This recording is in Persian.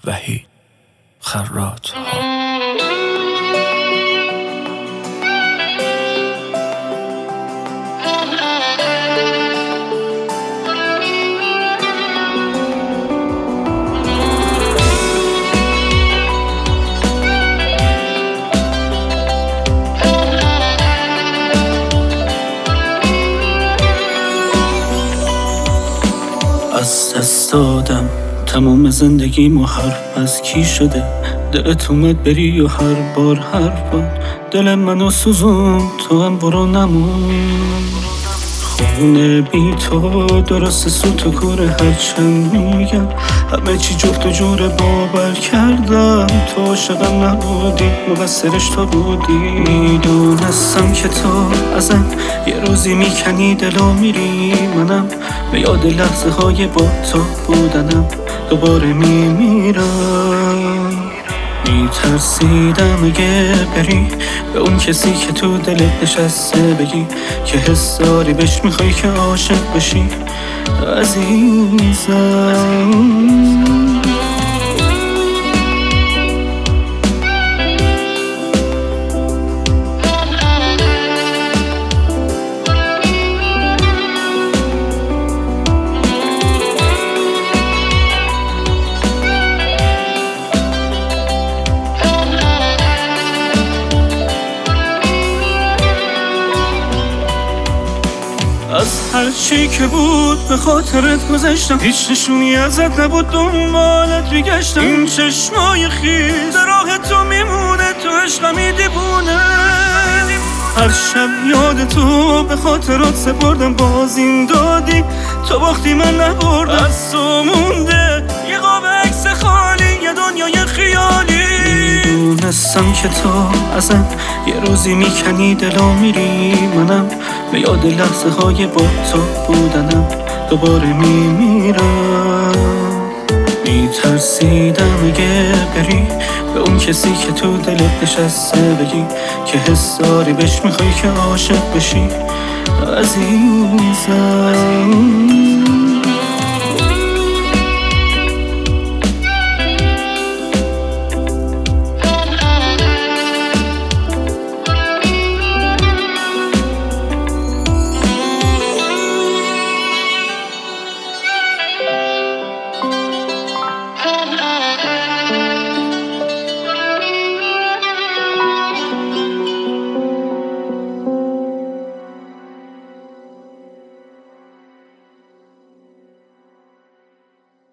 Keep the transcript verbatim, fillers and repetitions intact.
وحید خراط ها. از دست دادم تمام زندگیمو، حرف از کی شده دلت اومد بری و هر بار هر بار دل منو سوزون، تو هم برو نمون. خونه بی تو درست سوت و کوره، هرچند میگم همه چی جفت و جوره باور کردم تو عاشقم نبودی، مقصرش تو بودی. میدونستم که تو ازم یه روزی میکنی دلو میری، منم به یاد لحظه های با تو بودنم دوباره میمیرم. میترسیدم اگه بری به اون کسی که تو دلت نشسته بگی که حس داری بهش، میخوای که عاشق بشی عزیزم. از هر چی که بود به خاطرت گذشتم، هیچ نشونی ازت نبود، دنبالت میگشتم. این چشمای خیز راه تو میمونه، تو عشقمی دیوونه. هر شب یاد تو به خاطرات سپردم، باز این دادی تو باختی من نبردم. از تو مونده یه قاب عکس خالی، یه دنیای خیالی. میدونستم که تو ازم یه روزی میکنی دلو میری، منم به یاد لحظه های با تو بودنم دوباره میمیرم. میترسیدم اگه بری به اون کسی که تو دلت نشسته بگی که حس داری بهش، میخوای که عاشق بشی عزیزم.